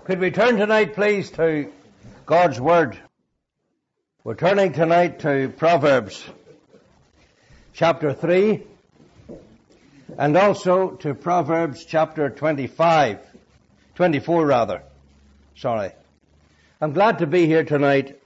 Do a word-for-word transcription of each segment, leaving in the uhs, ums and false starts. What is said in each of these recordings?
Could we turn tonight, please, to God's Word? We're turning tonight to Proverbs chapter three and also to Proverbs chapter twenty-five, twenty-four rather. Sorry. I'm glad to be here tonight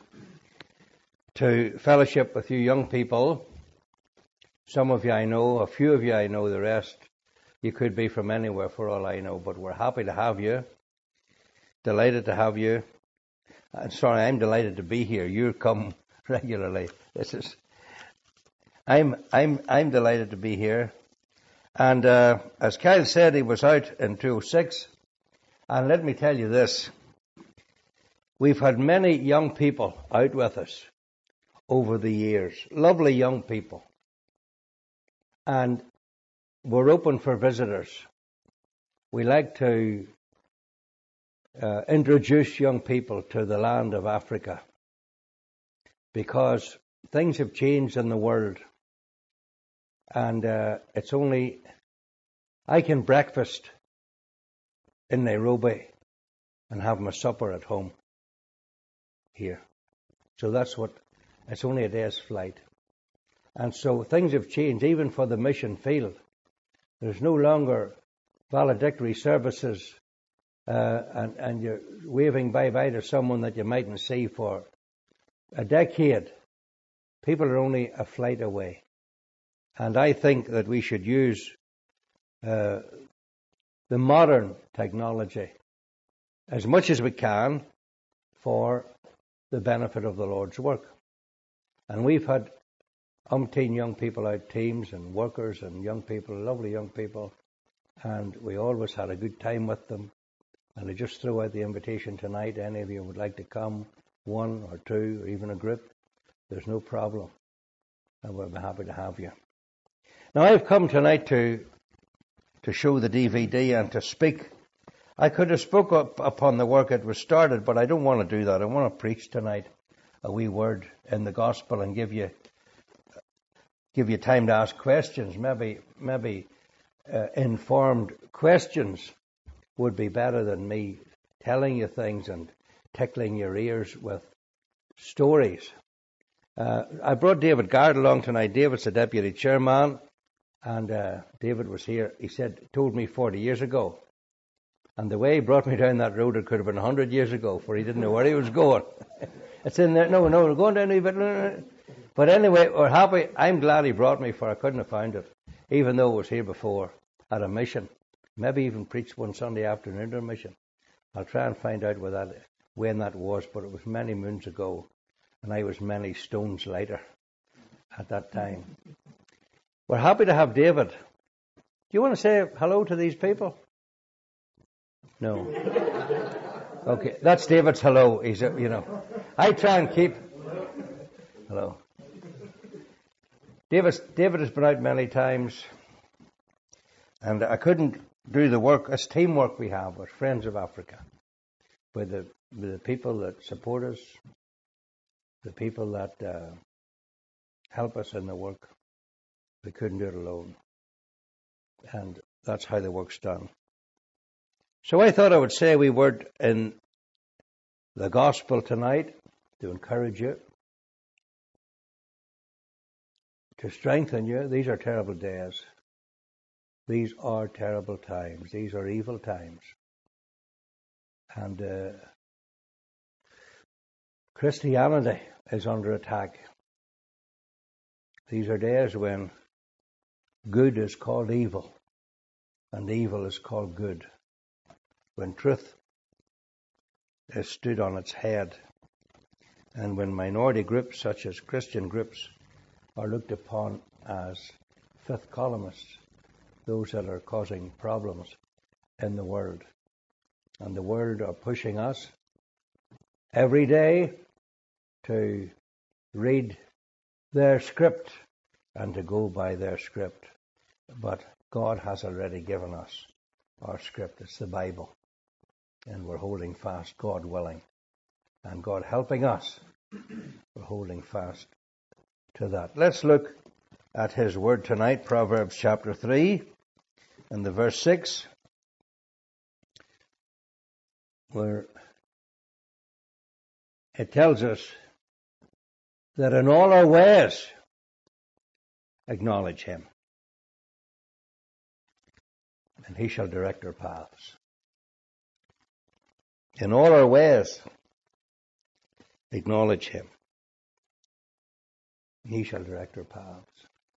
to fellowship with you young people. Some of you I know, a few of you I know, the rest you could be from anywhere for all I know, but we're happy to have you. Delighted to have you. I'm sorry, I'm delighted to be here. You come regularly. This is. I'm I'm I'm delighted to be here. And uh, as Kyle said, he was out in two oh six. And let me tell you this: we've had many young people out with us over the years. Lovely young people. And we're open for visitors. We like to Uh, introduce young people to the land of Africa because things have changed in the world, and uh, it's only I can breakfast in Nairobi and have my supper at home here. So that's what it's only a day's flight, and so things have changed even for the mission field. There's no longer valedictory services. Uh, and, and you're waving bye-bye to someone that you mightn't see for a decade. People are only a flight away. And I think that we should use uh, the modern technology as much as we can for the benefit of the Lord's work. And we've had umpteen young people out, teams and workers and young people, lovely young people, and we always had a good time with them. And I just throw out the invitation tonight. Any of you would like to come, one or two, or even a group, there's no problem. And we'll be happy to have you. Now, I've come tonight to to show the D V D and to speak. I could have spoke up upon the work that was started, but I don't want to do that. I want to preach tonight a wee word in the gospel and give you give you time to ask questions, maybe maybe uh, informed questions. Would be better than me telling you things and tickling your ears with stories. Uh, I brought David Garrett along tonight. David's the deputy chairman, and uh, David was here. He said, told me forty years ago. And the way he brought me down that road, it could have been one hundred years ago, for he didn't know where he was going. It's in there. No, no, we're going down a bit. But anyway, we're happy. I'm glad he brought me, for I couldn't have found it, even though it was here before at a mission. Maybe even preached one Sunday afternoon at a mission. I'll try and find out where that, when that was, but it was many moons ago, and I was many stones lighter at that time. We're happy to have David. Do you want to say hello to these people? No. Okay, that's David's hello. He's, a, you know, I try and keep. Hello. David, David has been out many times, and I couldn't do the work, as teamwork we have with Friends of Africa, with the, with the people that support us, the people that uh, help us in the work. We couldn't do it alone. And that's how the work's done. So I thought I would say a wee word in the gospel tonight to encourage you, to strengthen you. These are terrible days. These are terrible times. These are evil times. And uh, Christianity is under attack. These are days when good is called evil and evil is called good. When truth is stood on its head, and when minority groups such as Christian groups are looked upon as fifth columnists, those that are causing problems in the world. And the world are pushing us every day to read their script and to go by their script. But God has already given us our script. It's the Bible. And we're holding fast, God willing. And God helping us, we're holding fast to that. Let's look at His Word tonight, Proverbs chapter three. And the verse six, where it tells us that in all our ways acknowledge him, and he shall direct our paths. In all our ways acknowledge him, and he shall direct our paths.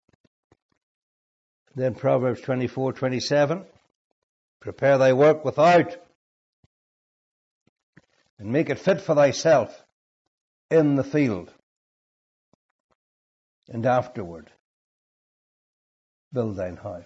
Then Proverbs twenty-four twenty-seven, prepare thy work without, and make it fit for thyself in the field, and afterward build thine house.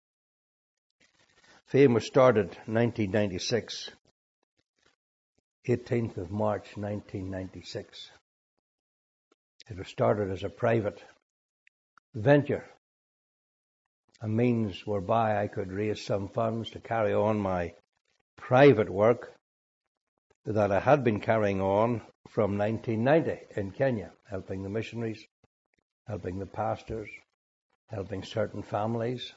Fame was started in nineteen ninety-six, eighteenth of March nineteen ninety-six. It was started as a private venture, a means whereby I could raise some funds to carry on my private work that I had been carrying on from nineteen ninety in Kenya, helping the missionaries, helping the pastors, helping certain families.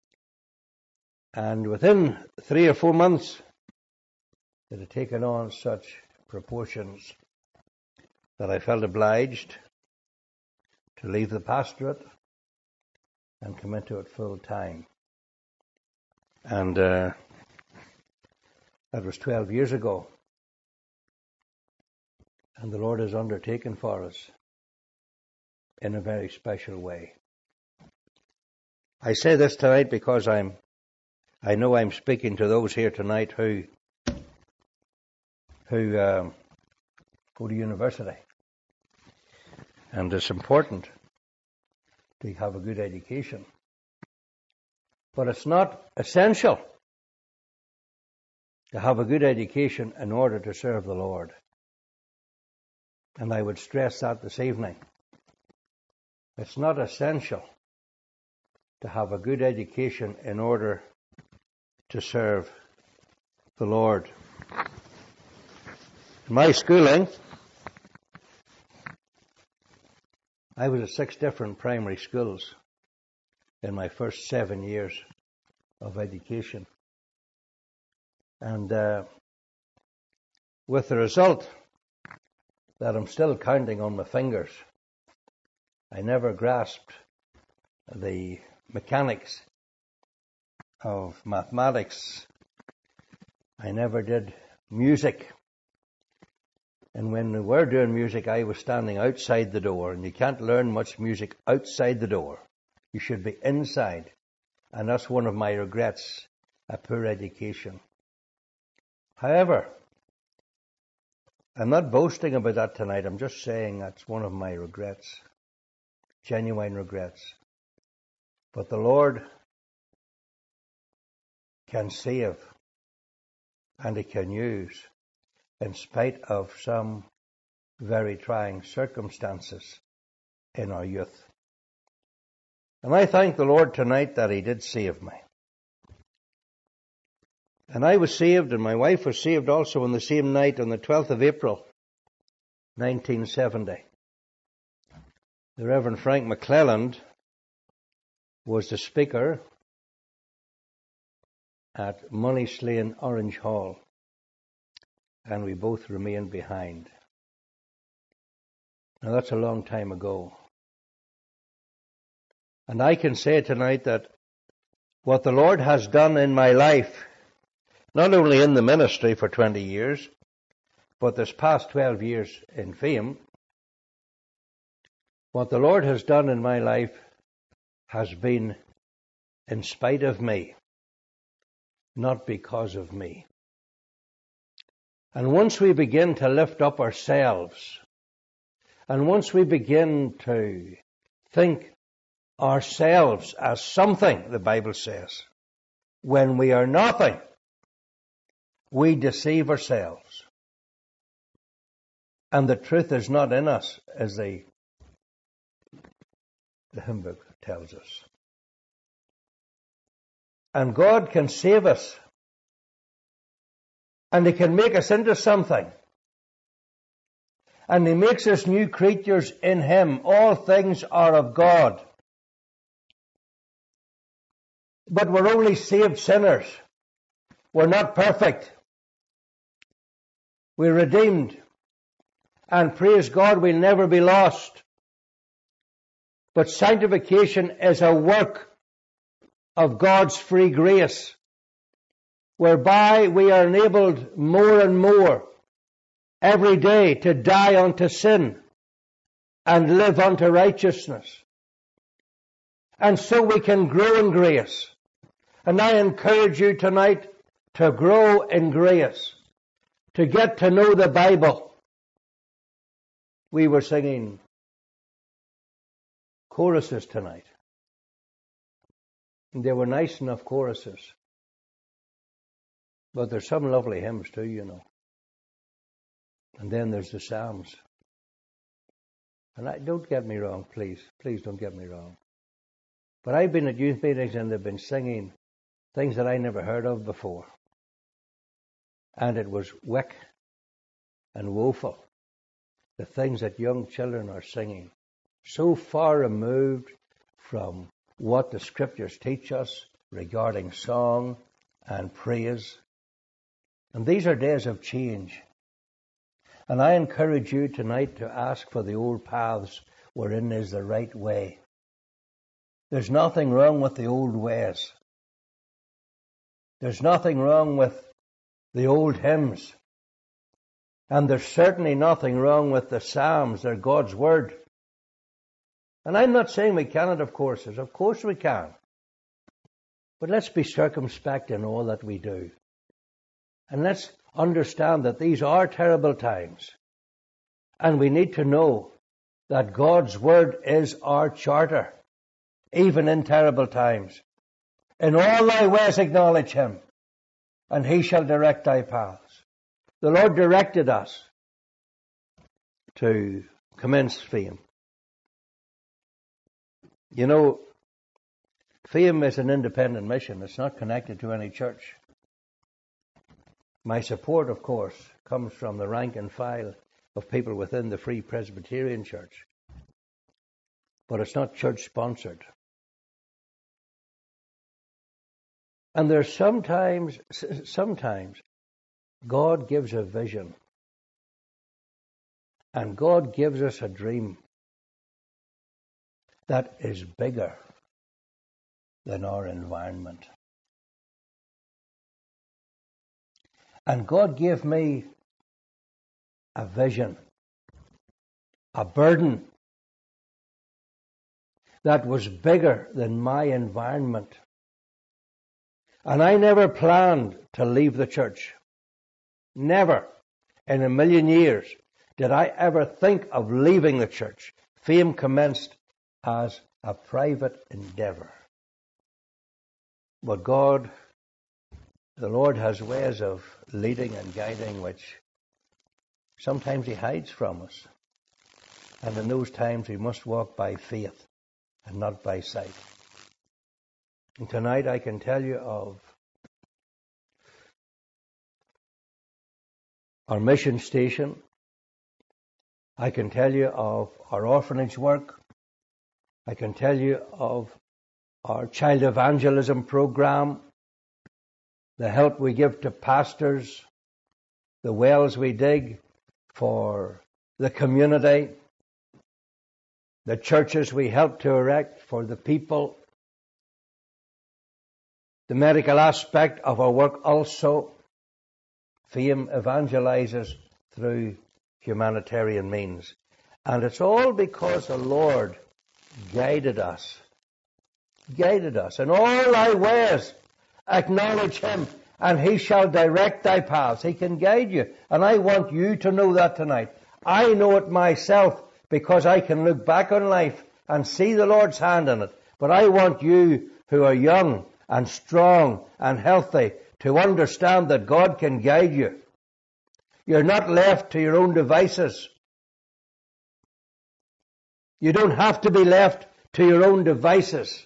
And within three or four months, it had taken on such proportions that I felt obliged to leave the pastorate and come into it full time. And uh, that was twelve years ago. And the Lord has undertaken for us in a very special way. I say this tonight because I'm, I know I'm speaking to those here tonight who, who um, go to university. And it's important to have a good education. But it's not essential to have a good education in order to serve the Lord. And I would stress that this evening. It's not essential to have a good education in order to serve the Lord. In my schooling, I was at six different primary schools in my first seven years of education. And uh, with the result that I'm still counting on my fingers, I never grasped the mechanics of mathematics. I never did music. And when we were doing music, I was standing outside the door, and you can't learn much music outside the door. You should be inside. And that's one of my regrets, a poor education. However, I'm not boasting about that tonight. I'm just saying that's one of my regrets, genuine regrets. But the Lord can save, and he can use, in spite of some very trying circumstances in our youth. And I thank the Lord tonight that he did save me. And I was saved, and my wife was saved also on the same night, on the twelfth of April, nineteen seventy. The Reverend Frank McClelland was the speaker at Moneyslane Orange Hall, and we both remained behind. Now that's a long time ago. And I can say tonight that what the Lord has done in my life, not only in the ministry for twenty years, but this past twelve years in Fame, what the Lord has done in my life has been in spite of me, not because of me. And once we begin to lift up ourselves, and once we begin to think ourselves as something, the Bible says, when we are nothing, we deceive ourselves. And the truth is not in us, as the, the hymn book tells us. And God can save us. And he can make us into something. And he makes us new creatures in him. All things are of God. But we're only saved sinners. We're not perfect. We're redeemed. And praise God, we'll never be lost. But sanctification is a work of God's free grace, whereby we are enabled more and more every day to die unto sin and live unto righteousness. And so we can grow in grace. And I encourage you tonight to grow in grace, to get to know the Bible. We were singing choruses tonight. And they were nice enough choruses. But there's some lovely hymns too, you know. And then there's the Psalms. And I, don't get me wrong, please. Please don't get me wrong. But I've been at youth meetings and they've been singing things that I never heard of before. And it was wick and woeful. The things that young children are singing. So far removed from what the Scriptures teach us regarding song and praise. And these are days of change. And I encourage you tonight to ask for the old paths wherein is the right way. There's nothing wrong with the old ways. There's nothing wrong with the old hymns. And there's certainly nothing wrong with the Psalms. They're God's Word. And I'm not saying we cannot have courses. Of course we can. But let's be circumspect in all that we do. And let's understand that these are terrible times. And we need to know that God's Word is our charter, even in terrible times. In all thy ways acknowledge Him, and He shall direct thy paths. The Lord directed us to commence Fame. You know, Fame is an independent mission. It's not connected to any church. My support, of course, comes from the rank and file of people within the Free Presbyterian Church. But it's not church-sponsored. And there's sometimes, sometimes, God gives a vision. And God gives us a dream that is bigger than our environment. And God gave me a vision, a burden that was bigger than my environment. And I never planned to leave the church. Never in a million years did I ever think of leaving the church. Fame commenced as a private endeavor. But God, the Lord has ways of leading and guiding which sometimes He hides from us. And in those times we must walk by faith and not by sight. And tonight I can tell you of our mission station. I can tell you of our orphanage work. I can tell you of our child evangelism program, the help we give to pastors, the wells we dig for the community, the churches we help to erect for the people, the medical aspect of our work also. Fame evangelizes through humanitarian means. And it's all because the Lord guided us. Guided us. In all thy ways acknowledge Him, and He shall direct thy paths. He can guide you. And I want you to know that tonight. I know it myself because I can look back on life and see the Lord's hand in it. But I want you who are young and strong and healthy to understand that God can guide you. You're not left to your own devices. You don't have to be left to your own devices.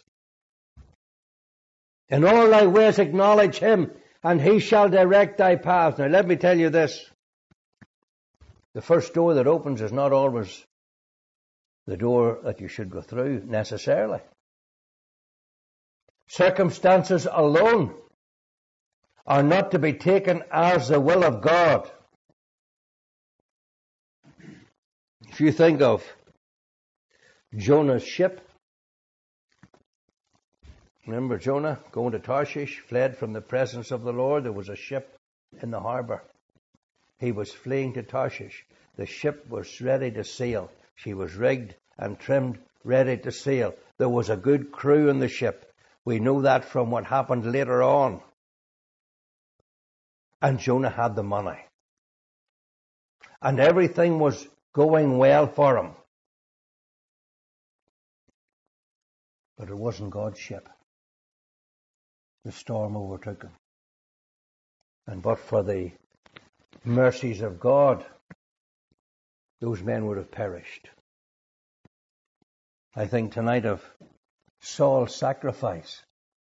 In all thy ways acknowledge Him, and He shall direct thy paths. Now let me tell you this. The first door that opens is not always the door that you should go through necessarily. Circumstances alone are not to be taken as the will of God. If you think of Jonah's ship, remember Jonah going to Tarshish, fled from the presence of the Lord. There was a ship in the harbor. He was fleeing to Tarshish. The ship was ready to sail. She was rigged and trimmed, ready to sail. There was a good crew in the ship. We know that from what happened later on. And Jonah had the money. And everything was going well for him. But it wasn't God's ship. The storm overtook him. And but for the mercies of God, those men would have perished. I think tonight of Saul's sacrifice.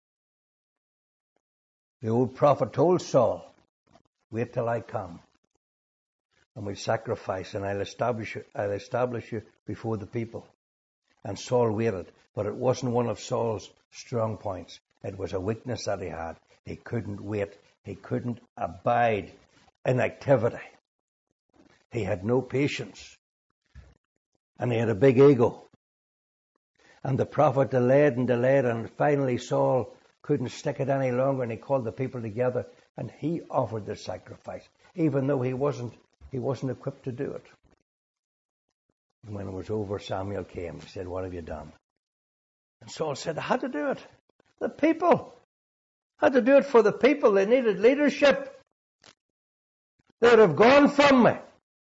The old prophet told Saul, wait till I come. And we'll sacrifice and I'll establish you, I'll establish you before the people. And Saul waited. But it wasn't one of Saul's strong points. It was a weakness that he had. He couldn't wait. He couldn't abide in activity. He had no patience. And he had a big ego. And the prophet delayed and delayed, and finally Saul couldn't stick it any longer, and he called the people together, and he offered the sacrifice, even though he wasn't he wasn't equipped to do it. And when it was over, Samuel came and said, what have you done? And Saul said, I had to do it. The people. I had to do it for the people. They needed leadership. They would have gone from me.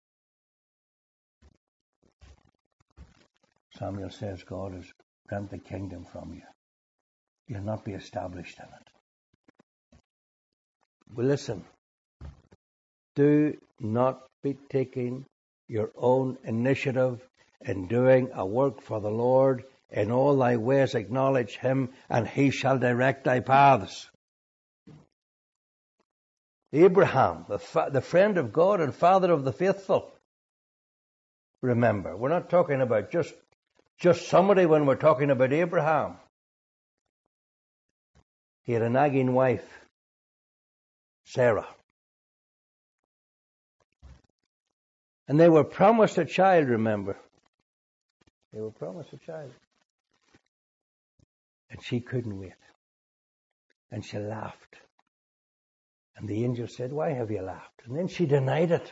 Samuel says, God has rent the kingdom from you. You'll not be established in it. Well, listen. Do not be taking your own initiative in doing a work for the Lord. In all thy ways acknowledge him, and he shall direct thy paths. Abraham, the, fa- the friend of God and father of the faithful. Remember, we're not talking about just, just somebody when we're talking about Abraham. He had a nagging wife, Sarah. And they were promised a child, remember. They were promised a child. And she couldn't wait. And she laughed. And the angel said, why have you laughed? And then she denied it.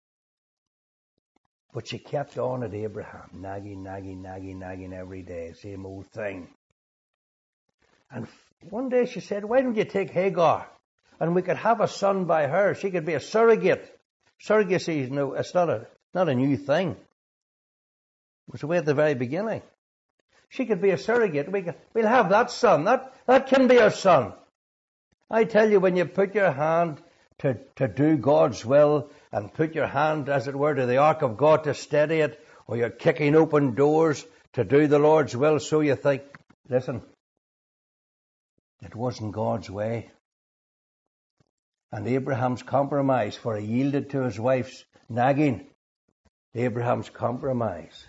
But she kept on at Abraham, nagging, nagging, nagging, nagging every day, same old thing. And one day she said, why don't you take Hagar? And we could have a son by her. She could be a surrogate. Surrogacy is no, it's not a, not a new thing. It was the way at the very beginning. She could be a surrogate. We could, we'll have that son. That, that can be our son. I tell you, when you put your hand to, to do God's will and put your hand, as it were, to the ark of God to steady it, or you're kicking open doors to do the Lord's will, so you think, listen, it wasn't God's way. And Abraham's compromise, for he yielded to his wife's nagging, Abraham's compromise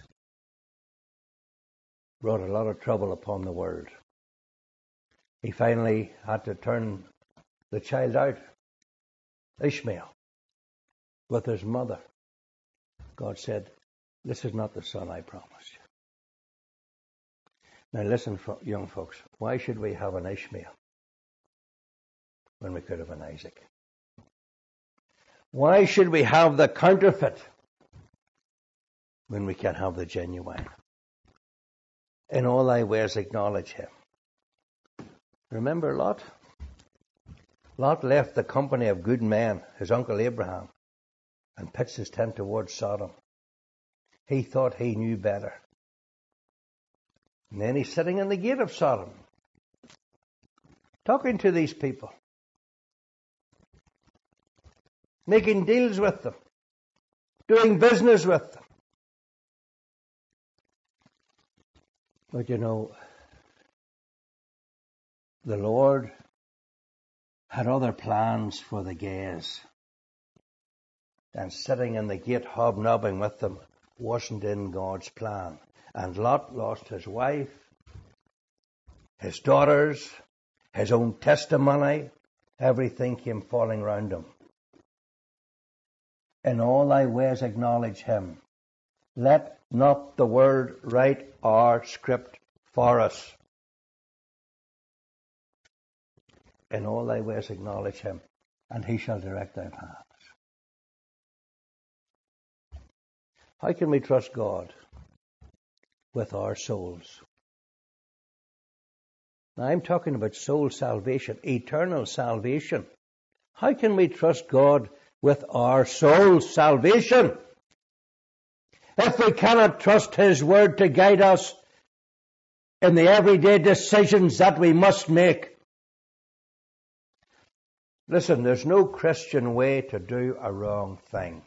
brought a lot of trouble upon the world. He finally had to turn the child out, Ishmael, with his mother. God said, this is not the son I promised you. Now listen, young folks, why should we have an Ishmael when we could have an Isaac? Why should we have the counterfeit when we can have the genuine? In all thy ways acknowledge him. Remember Lot? Lot left the company of good men, his uncle Abraham, and pitched his tent towards Sodom. He thought he knew better. And then he's sitting in the gate of Sodom, talking to these people, making deals with them, doing business with them. But you know, the Lord had other plans for the gays. And sitting in the gate hobnobbing with them wasn't in God's plan. And Lot lost his wife, his daughters, his own testimony. Everything came falling round him. In all thy ways acknowledge him, Let not the world write our script for us. In all thy ways acknowledge him, and he shall direct thy paths. How can we trust God with our souls? Now I'm talking about soul salvation, eternal salvation. How can we trust God with our soul's salvation if we cannot trust his word to guide us in the everyday decisions that we must make? Listen, there's no Christian way to do a wrong thing.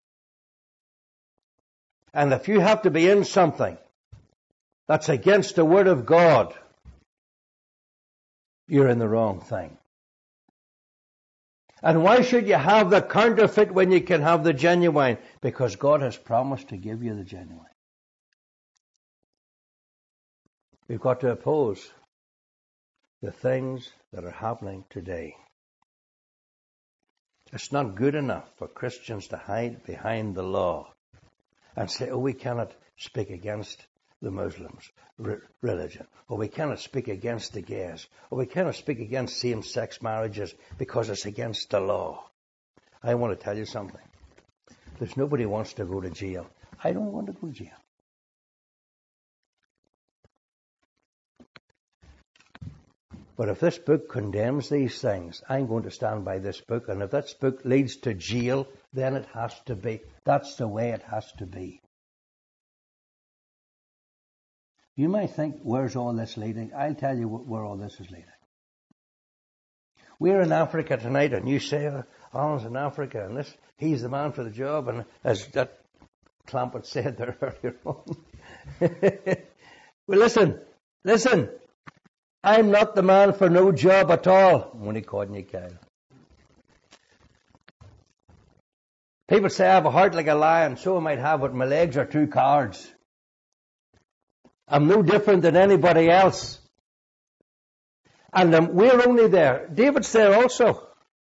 And if you have to be in something that's against the word of God, you're in the wrong thing. And why should you have the counterfeit when you can have the genuine? Because God has promised to give you the genuine. We've got to oppose the things that are happening today. It's not good enough for Christians to hide behind the law and say, oh, we cannot speak against the Muslims' re- religion, or we cannot speak against the gays, or we cannot speak against same-sex marriages because it's against the law. I want to tell you something. There's nobody who wants to go to jail. I don't want to go to jail. But if this book condemns these things, I'm going to stand by this book. And if this book leads to jail, then it has to be. That's the way it has to be. You might think, where's all this leading? I'll tell you where all this is leading. We're in Africa tonight, and you say, oh, Alan's in Africa, and this, he's the man for the job. And as that Clampett said there earlier on. Well, listen, listen. I'm not the man for no job at all. I'm only calling you Kyle. People say I have a heart like a lion, so I might have, but my legs are two cards. I'm no different than anybody else. And um, we're only there. David's there also.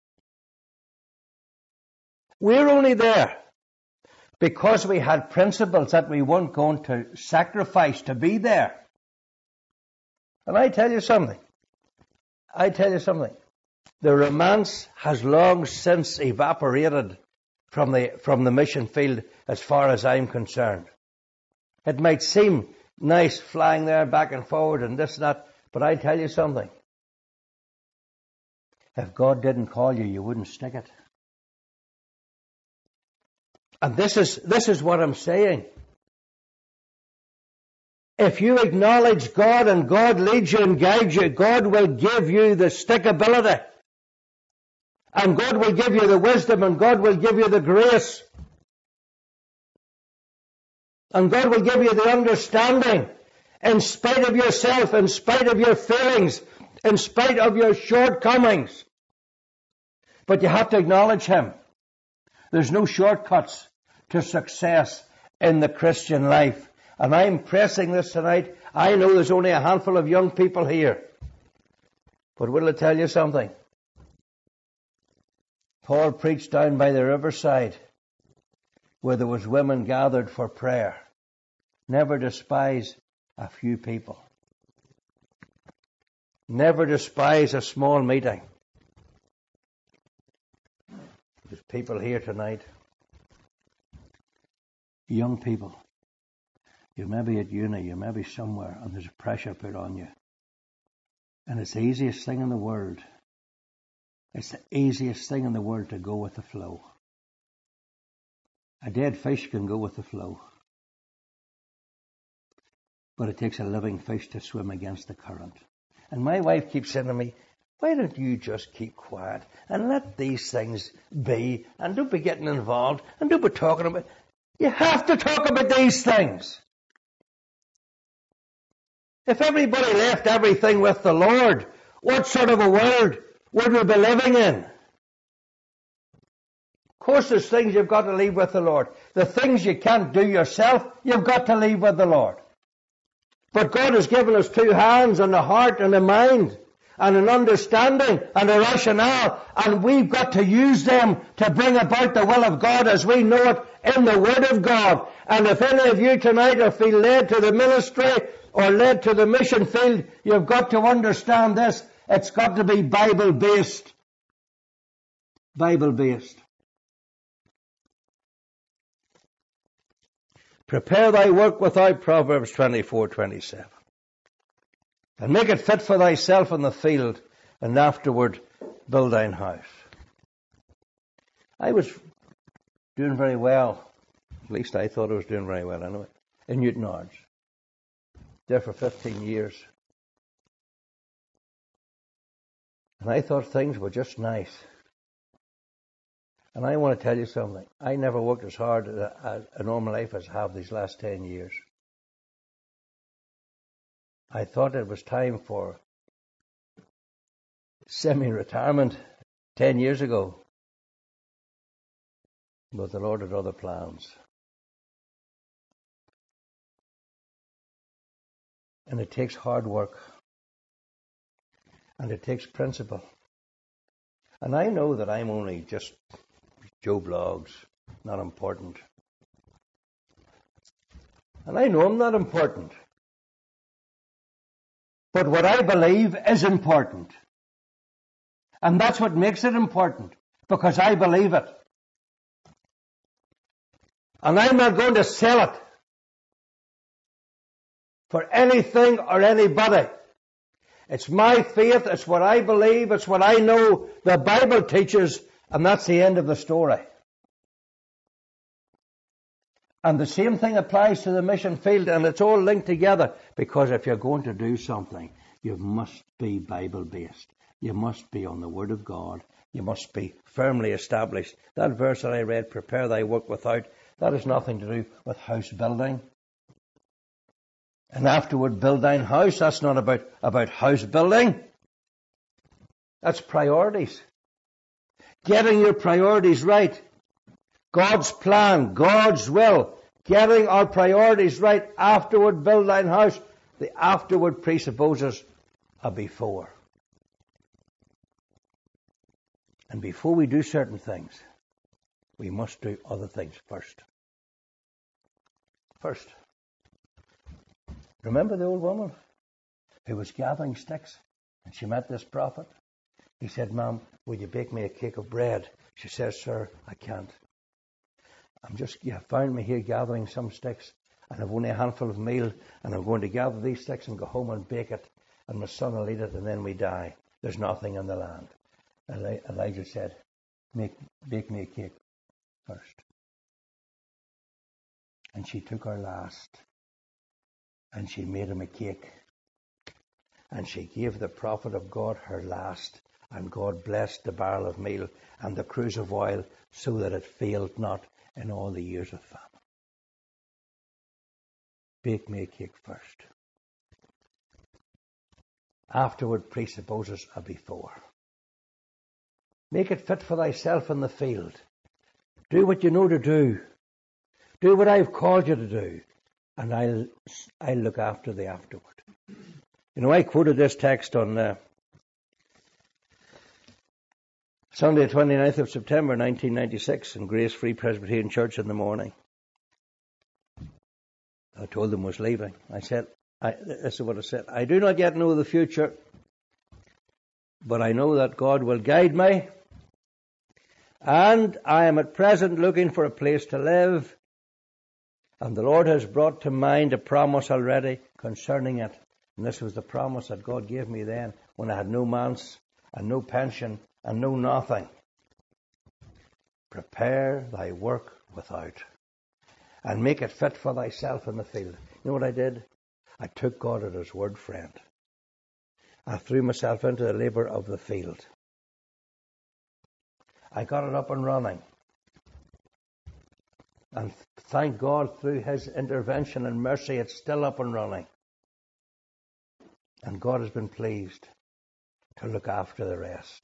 We're only there because we had principles that we weren't going to sacrifice to be there. And I tell you something. I tell you something. The romance has long since evaporated from the from the mission field as far as I'm concerned. It might seem nice flying there back and forward and this and that, but I tell you something. If God didn't call you, you wouldn't stick it. And this is this is what I'm saying. If you acknowledge God and God leads you and guides you, God will give you the stickability. And God will give you the wisdom and God will give you the grace. And God will give you the understanding in spite of yourself, in spite of your feelings, in spite of your shortcomings. But you have to acknowledge Him. There's no shortcuts to success in the Christian life. And I'm pressing this tonight. I know there's only a handful of young people here. But will I tell you something? Paul preached down by the riverside where there was women gathered for prayer. Never despise a few people. Never despise a small meeting. There's people here tonight. Young people. You may be at uni, you may be somewhere, and there's pressure put on you. And it's the easiest thing in the world. It's the easiest thing in the world to go with the flow. A dead fish can go with the flow. But it takes a living fish to swim against the current. And my wife keeps saying to me, why don't you just keep quiet and let these things be and don't be getting involved and don't be talking about... You have to talk about these things. If everybody left everything with the Lord, what sort of a world would we be living in? Of course, there's things you've got to leave with the Lord. The things you can't do yourself, you've got to leave with the Lord. But God has given us two hands and a heart and a mind. and an understanding and a rationale, and we've got to use them to bring about the will of God as we know it in the Word of God. And if any of you tonight are feel led to the ministry or led to the mission field, you've got to understand this. It's got to be Bible-based. Bible-based. Prepare thy work without, Proverbs twenty-four twenty-seven. And make it fit for thyself in the field, and afterward build thine house. I was doing very well. At least I thought I was doing very well anyway. In Newtownards. There for fifteen years. And I thought things were just nice. And I want to tell you something. I never worked as hard at a normal life as I have these last ten years. I thought it was time for semi-retirement ten years ago. But the Lord had other plans. And it takes hard work. And it takes principle. And I know that I'm only just Joe Blogs, not important. And I know I'm not important. But what I believe is important. And that's what makes it important, because I believe it. And I'm not going to sell it for anything or anybody. It's my faith, it's what I believe, it's what I know the Bible teaches, and that's the end of the story. And the same thing applies to the mission field, and it's all linked together, because if you're going to do something, you must be Bible-based. You must be on the Word of God. You must be firmly established. That verse that I read, prepare thy work without, that has nothing to do with house building. And afterward build thine house. That's not about, about house building. That's priorities. Getting your priorities right. God's plan, God's will. Getting our priorities right. Afterward build thine house. The afterward presupposes a before. And before we do certain things, we must do other things first. First. Remember the old woman who was gathering sticks and she met this prophet? He said, Ma'am, will you bake me a cake of bread? She says, Sir, I can't. I'm just, you have found me here gathering some sticks, and I've only a handful of meal, and I'm going to gather these sticks and go home and bake it, and my son will eat it, and then we die. There's nothing in the land. And Elijah said, Make, bake me a cake first. And she took her last, and she made him a cake. And she gave the prophet of God her last, and God blessed the barrel of meal and the cruse of oil, so that it failed not in all the years of famine. Bake me a cake first. Afterward presupposes a before. Make it fit for thyself in the field. Do what you know to do. Do what I've called you to do. And I'll, I'll look after the afterward. You know, I quoted this text on uh, Sunday, twenty-ninth of September, nineteen ninety-six, in Grace Free Presbyterian Church in the morning. I told them I was leaving. I said, I, this is what I said, I do not yet know the future, but I know that God will guide me, and I am at present looking for a place to live, and the Lord has brought to mind a promise already concerning it. And this was the promise that God gave me then, when I had no manse and no pension and no nothing. Prepare thy work without, and make it fit for thyself in the field. You know what I did? I took God at his word, friend. I threw myself into the labour of the field. I got it up and running. And thank God, through his intervention and mercy, it's still up and running. And God has been pleased to look after the rest.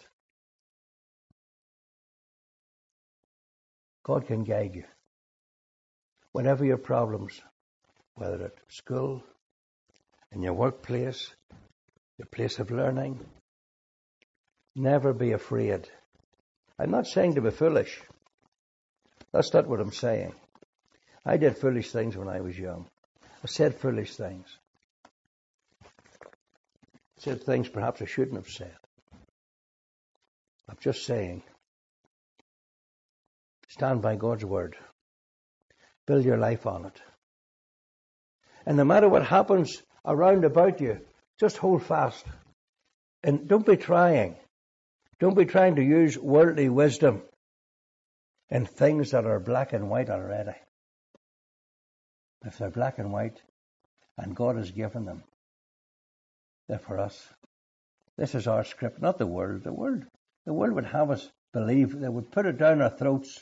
God can guide you. Whatever your problems, whether at school, in your workplace, your place of learning, Never be afraid. I'm not saying to be foolish. That's not what I'm saying. I did foolish things when I was young. I said foolish things. I said things perhaps I shouldn't have said. I'm just saying, stand by God's word. Build your life on it. And no matter what happens around about you, just hold fast. And don't be trying. Don't be trying to use worldly wisdom in things that are black and white already. If they're black and white, and God has given them, they're for us. This is our script, not the world. The world, the world would have us believe. They would put it down our throats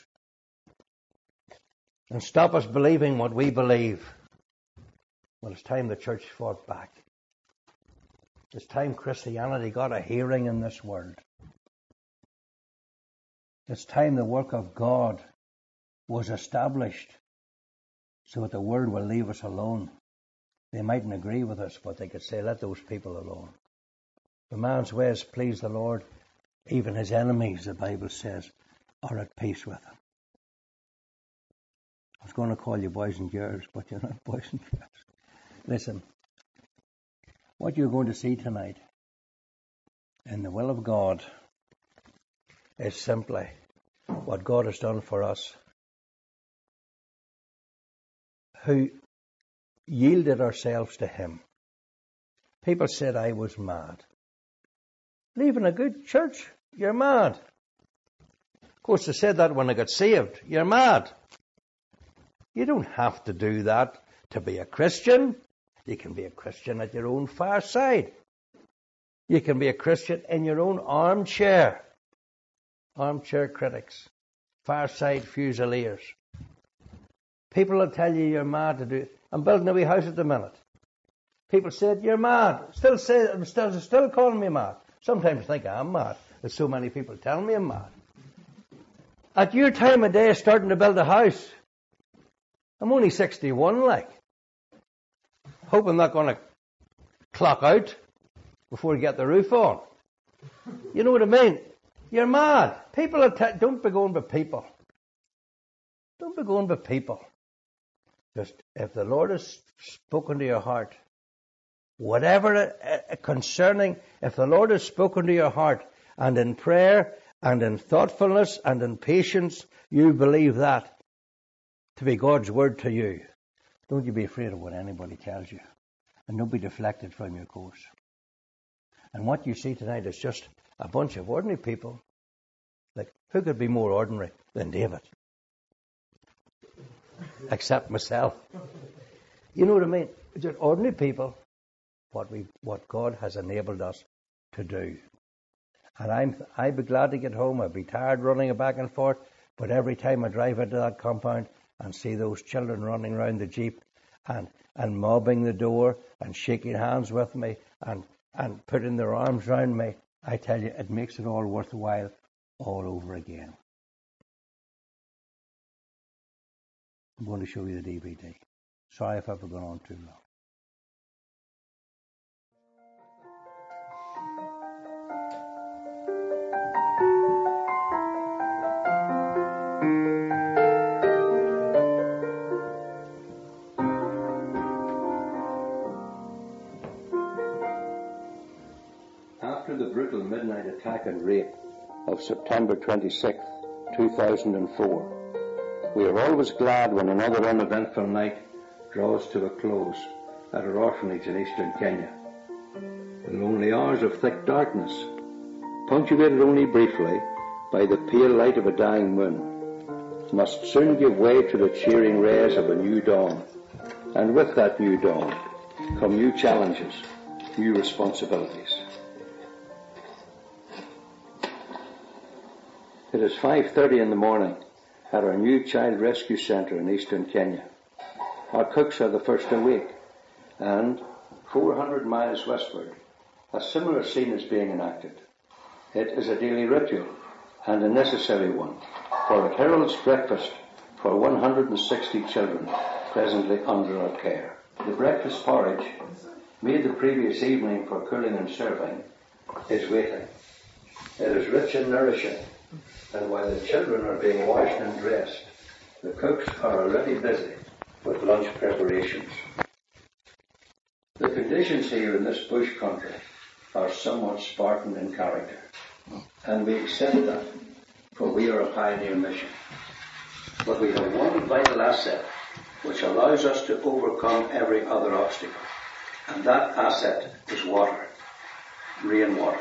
and stop us believing what we believe. Well, it's time the church fought back. It's time Christianity got a hearing in this world. It's time the work of God was established so that the world will leave us alone. They mightn't agree with us, but they could say, let those people alone. The man's ways please the Lord. Even his enemies, the Bible says, are at peace with him. I was going to call you boys and girls, but you're not boys and girls. Listen, what you're going to see tonight in the will of God is simply what God has done for us, who yielded ourselves to him. People said I was mad. Leaving a good church, you're mad. Of course, they said that when I got saved. You're mad. You don't have to do that to be a Christian. You can be a Christian at your own fireside. You can be a Christian in your own armchair. Armchair critics. Fireside fusiliers. People will tell you you're mad to do it. I'm building a wee house at the minute. People said, you're mad. Still say, still, still calling me mad. Sometimes I think I'm mad. There's so many people telling me I'm mad. At your time of day starting to build a house, I'm only sixty-one, like. Hope I'm not going to clock out before you get the roof on. You know what I mean? You're mad. People are t- don't be going by people. Don't be going by people. Just if the Lord has spoken to your heart, whatever uh, concerning, if the Lord has spoken to your heart, and in prayer, and in thoughtfulness, and in patience, you believe that to be God's word to you, don't you be afraid of what anybody tells you. And don't be deflected from your course. And what you see tonight is just a bunch of ordinary people. Like, who could be more ordinary than David? Except myself. You know what I mean? Just ordinary people, what we, what God has enabled us to do. And I'm, I'd be glad to get home. I'd be tired running back and forth. But every time I drive into that compound and see those children running around the Jeep and, and mobbing the door and shaking hands with me and, and putting their arms around me, I tell you, it makes it all worthwhile all over again. I'm going to show you the D V D. Sorry if I've gone on too long. After the brutal midnight attack and rape of September twenty-sixth, two thousand four, we are always glad when another uneventful night draws to a close at our orphanage in eastern Kenya. The lonely hours of thick darkness, punctuated only briefly by the pale light of a dying moon, must soon give way to the cheering rays of a new dawn. And with that new dawn come new challenges, new responsibilities. It is five thirty in the morning at our new child rescue centre in eastern Kenya. Our cooks are the first awake, and four hundred miles westward, a similar scene is being enacted. It is a daily ritual, and a necessary one, for it heralds breakfast for one hundred sixty children presently under our care. The breakfast porridge, made the previous evening for cooling and serving, is waiting. It is rich and nourishing, and while the children are being washed and dressed, the cooks are already busy with lunch preparations. The conditions here in this bush country are somewhat Spartan in character, and we accept that, for we are a pioneer mission. But we have one vital asset which allows us to overcome every other obstacle, and that asset is water, rainwater.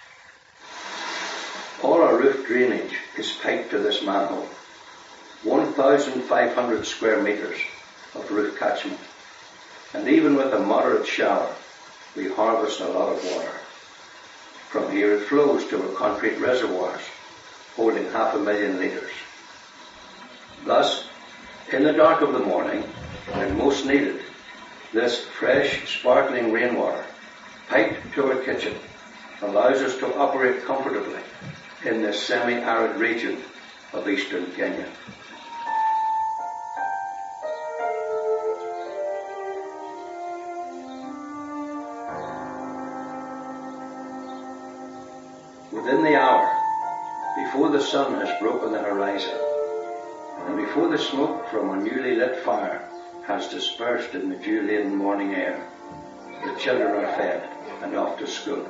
All our roof drainage is piped to this manhole, one thousand five hundred square metres of roof catchment, and even with a moderate shower, we harvest a lot of water. From here it flows to our concrete reservoirs, holding half a million litres. Thus, in the dark of the morning, when most needed, this fresh, sparkling rainwater, piped to our kitchen, allows us to operate comfortably in this semi-arid region of eastern Kenya. Within the hour, before the sun has broken the horizon, and before the smoke from a newly lit fire has dispersed in the dew-laden morning air, the children are fed and off to school.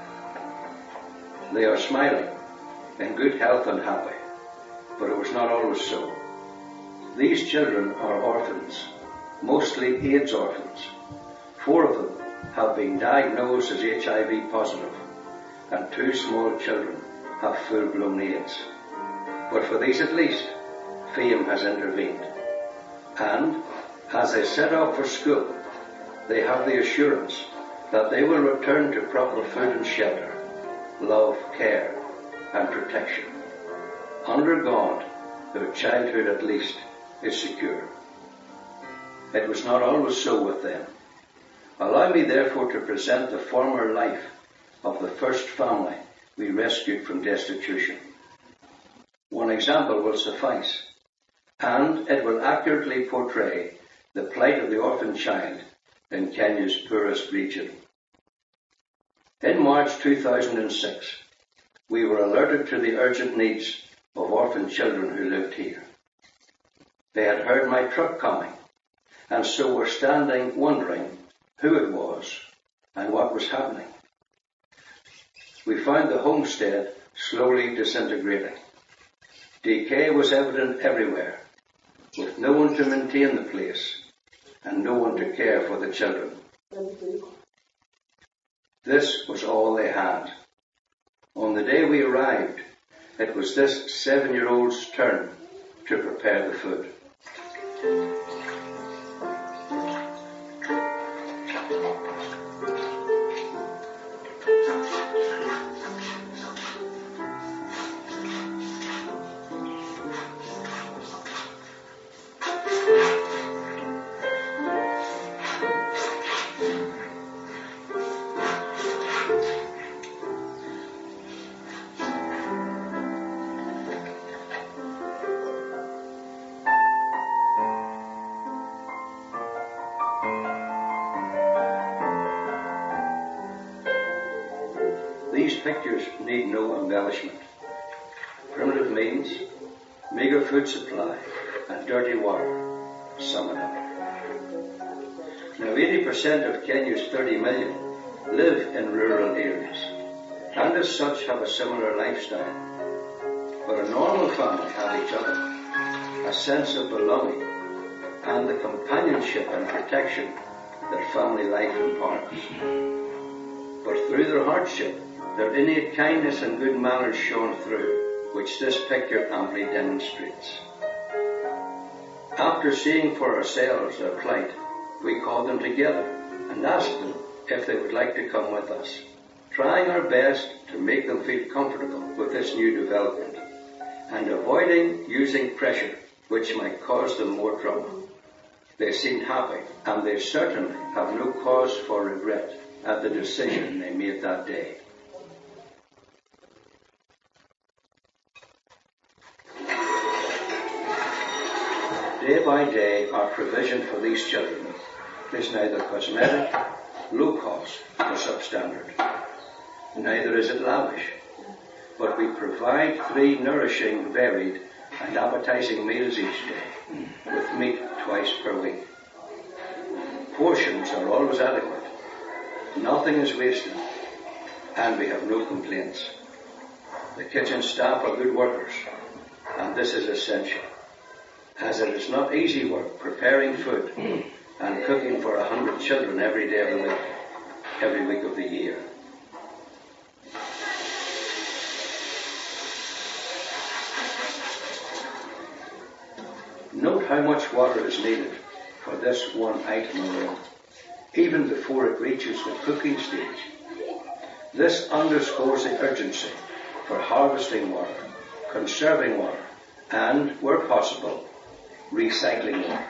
They are smiling, in good health and happy, but it was not always so. These children are orphans, mostly AIDS orphans. Four of them have been diagnosed as H I V positive, and two small children have full-blown AIDS. But for these at least, F E A M has intervened. And, as they set out for school, they have the assurance that they will return to proper food and shelter, love, care, and protection. Under God, their childhood at least is secure. It was not always so with them. Allow me therefore to present the former life of the first family we rescued from destitution. One example will suffice, and it will accurately portray the plight of the orphan child in Kenya's poorest region. In March two thousand six, we were alerted to the urgent needs of orphan children who lived here. They had heard my truck coming, and so were standing wondering who it was and what was happening. We found the homestead slowly disintegrating. Decay was evident everywhere, with no one to maintain the place and no one to care for the children. This was all they had. On the day we arrived, it was this seven-year-old's turn to prepare the food. These pictures need no embellishment. Primitive means, meagre food supply, and dirty water sum it up. Now eighty percent of Kenya's thirty million live in rural areas, and as such have a similar lifestyle. But a normal family have each other, a sense of belonging, and the companionship and protection that family life imparts. But through their hardship, their innate kindness and good manners shone through, which this picture amply demonstrates. After seeing for ourselves their plight, we called them together and asked them if they would like to come with us, trying our best to make them feel comfortable with this new development, and avoiding using pressure which might cause them more trouble. They seemed happy, and they certainly have no cause for regret at the decision they made that day. Day by day, our provision for these children is neither cosmetic, low cost, or substandard. Neither is it lavish. but we provide three nourishing, varied and appetizing meals each day, with meat twice per week. Portions are always adequate. Nothing is wasted, and we have no complaints. The kitchen staff are good workers, and this is essential, as it is not easy work preparing food and cooking for a hundred children every day of the week, every week of the year. Note how much water is needed for this one item alone, even before it reaches the cooking stage. This underscores the urgency for harvesting water, conserving water, and, where possible, recycling water.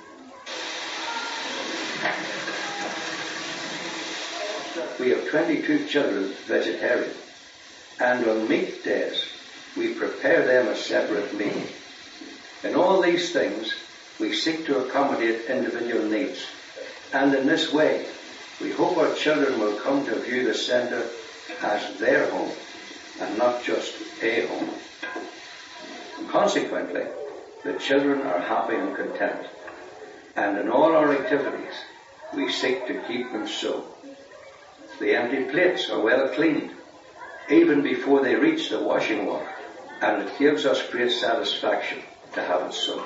We have twenty-two children vegetarian, and on meat days we prepare them a separate meal. In all these things, we seek to accommodate individual needs, and in this way, we hope our children will come to view the centre as their home, and not just a home. Consequently, the children are happy and content, and in all our activities, we seek to keep them so. The empty plates are well cleaned, even before they reach the washing water, and it gives us great satisfaction to have it so.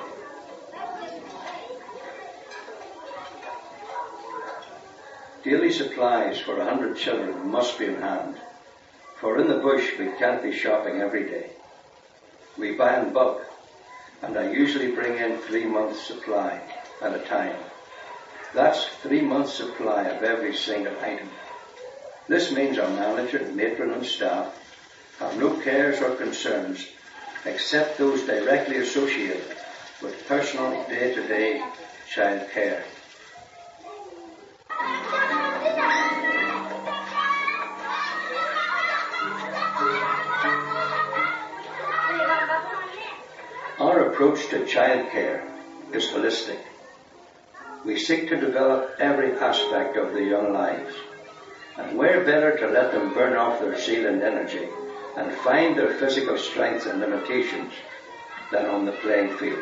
Daily supplies for a hundred children must be in hand, for in the bush we can't be shopping every day. We buy in bulk, and I usually bring in three months' supply at a time. That's three months' supply of every single item. This means our manager, matron and staff have no cares or concerns except those directly associated with personal day-to-day child care. Our approach to child care is holistic. We seek to develop every aspect of their young lives, and where better to let them burn off their zeal and energy and find their physical strengths and limitations than on the playing field.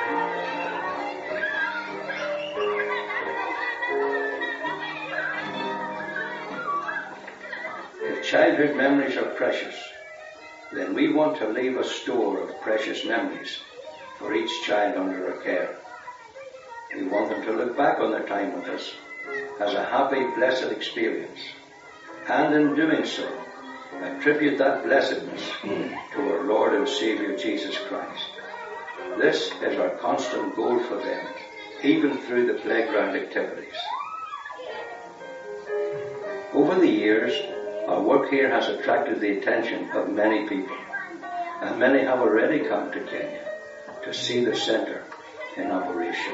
If childhood memories are precious, then we want to leave a store of precious memories for each child under our care. We want them to look back on their time with us as a happy, blessed experience, and in doing so, attribute that blessedness to our Lord and Saviour Jesus Christ. This is our constant goal for them, even through the playground activities. Over the years, our work here has attracted the attention of many people, and many have already come to Kenya to see the centre in operation.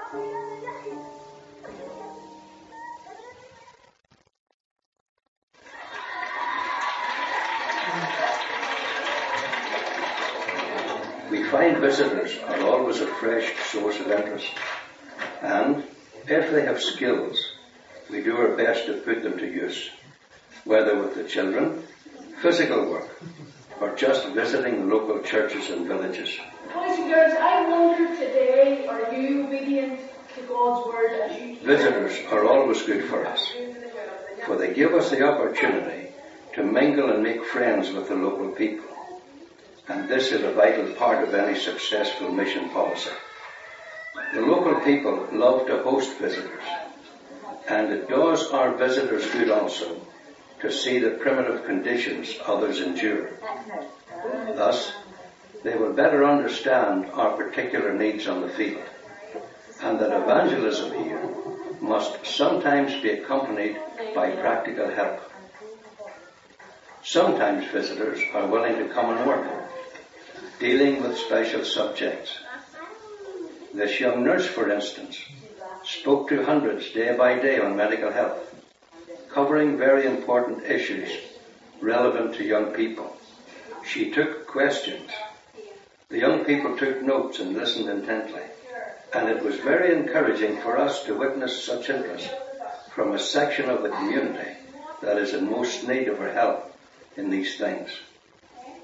We find visitors are always a fresh source of interest, and if they have skills, we do our best to put them to use, whether with the children, physical work, or just visiting the local churches and villages. Boys and girls, I wonder today, are you obedient to God's word as you... Visitors are always good for us, for they give us the opportunity to mingle and make friends with the local people. And this is a vital part of any successful mission policy. The local people love to host visitors, and it does our visitors good also to see the primitive conditions others endure. Thus, they will better understand our particular needs on the field, and that evangelism here must sometimes be accompanied by practical help. Sometimes visitors are willing to come and work, dealing with special subjects. This young nurse, for instance, spoke to hundreds day by day on medical health, covering very important issues relevant to young people. She took questions. The young people took notes and listened intently, and it was very encouraging for us to witness such interest from a section of the community that is in most need of our help in these things.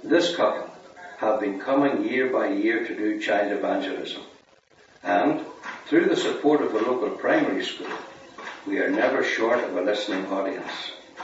This couple have been coming year by year to do child evangelism. And through the support of the local primary school, we are never short of a listening audience.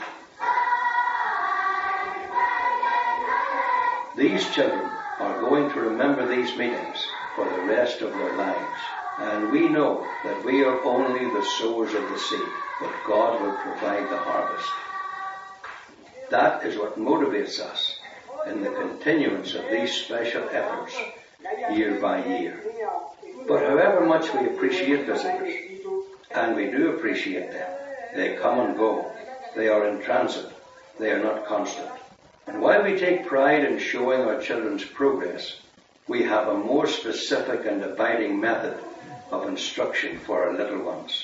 These children are going to remember these meetings for the rest of their lives. And we know that we are only the sowers of the seed, but God will provide the harvest. That is what motivates us in the continuance of these special efforts year by year. But however much we appreciate visitors, and we do appreciate them, they come and go. They are in transit. They are not constant. And while we take pride in showing our children's progress, we have a more specific and abiding method of instruction for our little ones.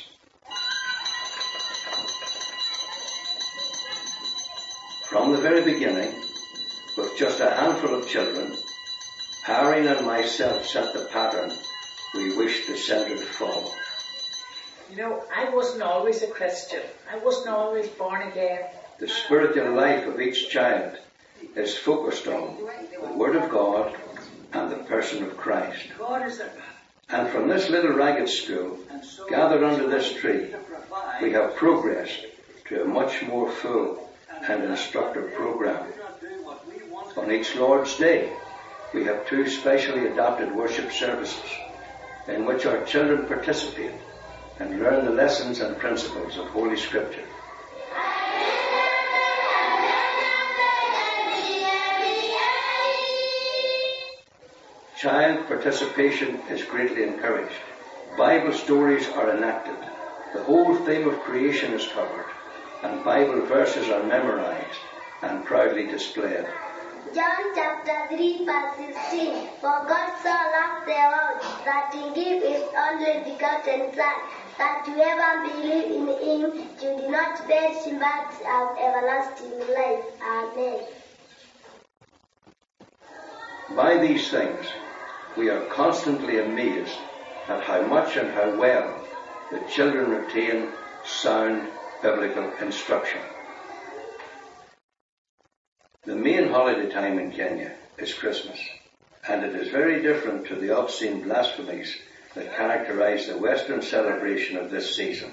From the very beginning, with just a handful of children, Irene and myself set the pattern we wished the centre to follow. You know, I wasn't always a Christian. I wasn't always born again. The spiritual life of each child is focused on the Word of God and the person of Christ. God is their And from this little ragged school, gathered under this tree, we have progressed to a much more full and instructive program. On each Lord's Day, we have two specially adapted worship services in which our children participate and learn the lessons and principles of Holy Scripture. Child participation is greatly encouraged. Bible stories are enacted. The whole theme of creation is covered, and Bible verses are memorized and proudly displayed. John chapter three verse sixteen. For God so loved the world that he gave his only begotten Son, that whoever believes in him should not perish but have everlasting life. Amen. By these things, we are constantly amazed at how much and how well the children retain sound biblical instruction. The main holiday time in Kenya is Christmas, and it is very different to the obscene blasphemies that characterize the Western celebration of this season.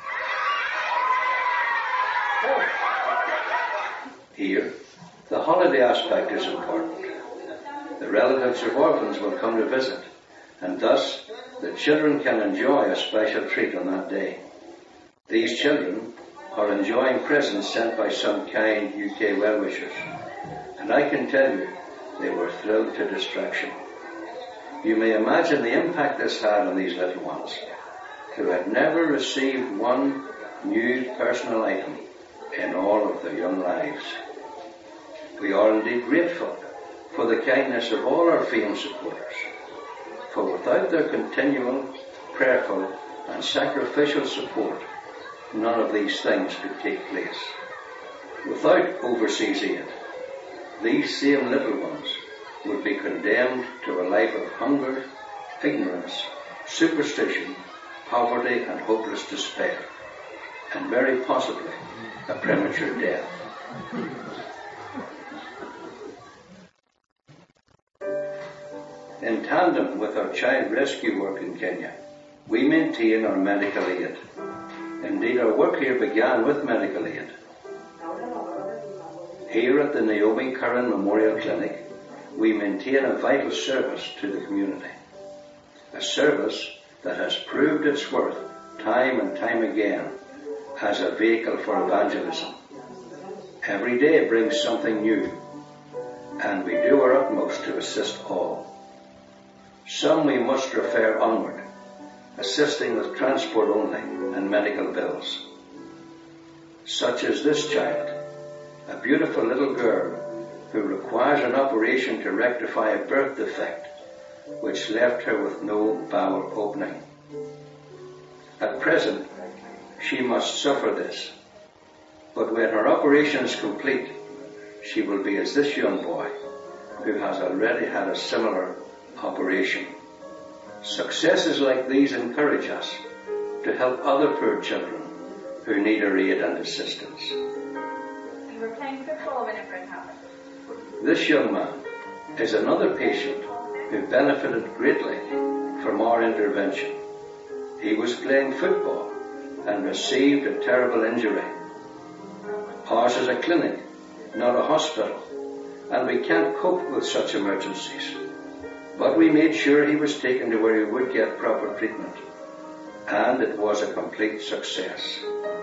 Here, the holiday aspect is important. The relatives of orphans will come to visit, and thus the children can enjoy a special treat on that day. These children are enjoying presents sent by some kind U K well-wishers, and I can tell you they were thrilled to distraction. You may imagine the impact this had on these little ones, who had never received one new personal item in all of their young lives. We are indeed grateful for the kindness of all our film supporters, for without their continual, prayerful and sacrificial support, none of these things could take place. Without overseas aid, these same little ones would be condemned to a life of hunger, ignorance, superstition, poverty and hopeless despair, and very possibly a premature death. In tandem with our child rescue work in Kenya, we maintain our medical aid. Indeed, our work here began with medical aid. Here at the Naomi Curran Memorial Clinic, we maintain a vital service to the community. A service that has proved its worth time and time again as a vehicle for evangelism. Every day brings something new, and we do our utmost to assist all. Some we must refer onward, assisting with transport only and medical bills. Such as this child, a beautiful little girl who requires an operation to rectify a birth defect which left her with no bowel opening. At present, she must suffer this, but when her operation is complete, she will be as this young boy who has already had a similar operation. Successes like these encourage us to help other poor children who need our aid and assistance. We were playing football when it happened. This young man is another patient who benefited greatly from our intervention. He was playing football and received a terrible injury. Ours is a clinic, not a hospital, and we can't cope with such emergencies. But we made sure he was taken to where he would get proper treatment, and it was a complete success.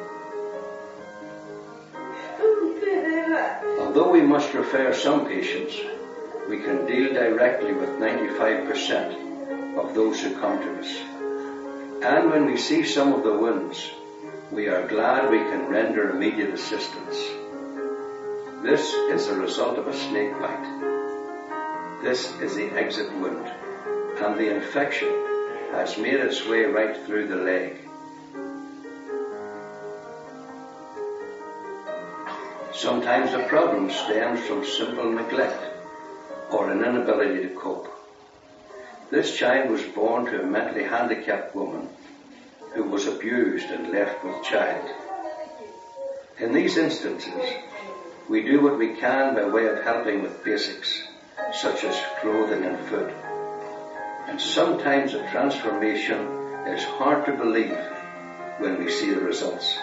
Although we must refer some patients, we can deal directly with ninety-five percent of those who come to us. And when we see some of the wounds, we are glad we can render immediate assistance. This is the result of a snake bite. This is the exit wound, and the infection has made its way right through the leg. Sometimes the problem stems from simple neglect or an inability to cope. This child was born to a mentally handicapped woman who was abused and left with child. In these instances, we do what we can by way of helping with basics, such as clothing and food. And sometimes the transformation is hard to believe when we see the results.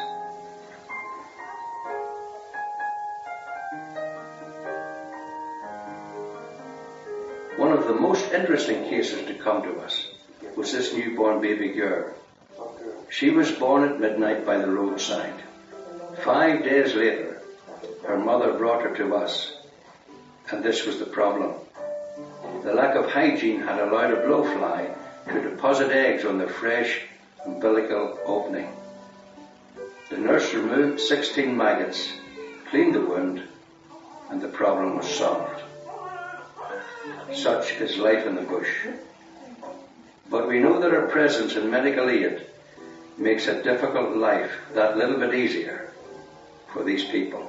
One of the most interesting cases to come to us was this newborn baby girl. She was born at midnight by the roadside. Five days later, her mother brought her to us, and this was the problem. The lack of hygiene had allowed a blowfly to deposit eggs on the fresh umbilical opening. The nurse removed sixteen maggots, cleaned the wound, and the problem was solved. Such is life in the bush. But we know that our presence in medical aid makes a difficult life that little bit easier for these people.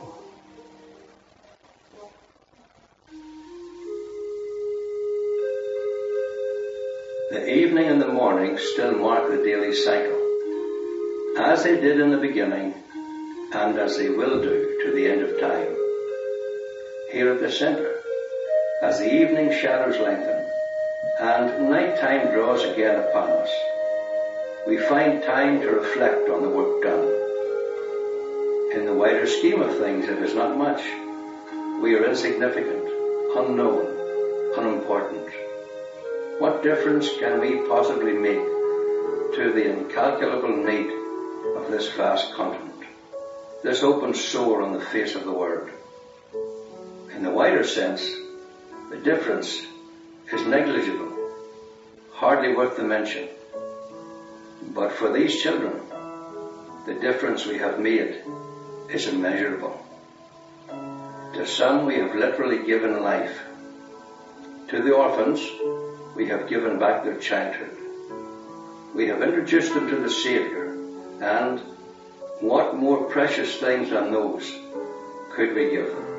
The evening and the morning still mark the daily cycle, as they did in the beginning and as they will do to the end of time. Here at the centre, as the evening shadows lengthen and night time draws again upon us, we find time to reflect on the work done. In the wider scheme of things, it is not much. We are insignificant, unknown, unimportant. What difference can we possibly make to the incalculable need of this vast continent, this open sore on the face of the world? In the wider sense, the difference is negligible, hardly worth the mention. But for these children, the difference we have made is immeasurable. To some, we have literally given life. To the orphans, we have given back their childhood. We have introduced them to the Saviour, and what more precious things than those could we give them?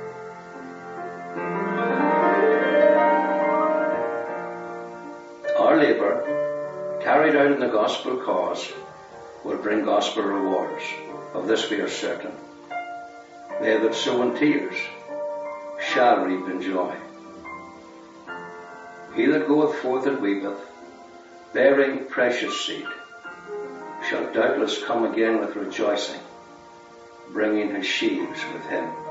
Our labour, carried out in the gospel cause, will bring gospel rewards. Of this we are certain. They that sow in tears shall reap in joy. He that goeth forth and weepeth, bearing precious seed, shall doubtless come again with rejoicing, bringing his sheaves with him.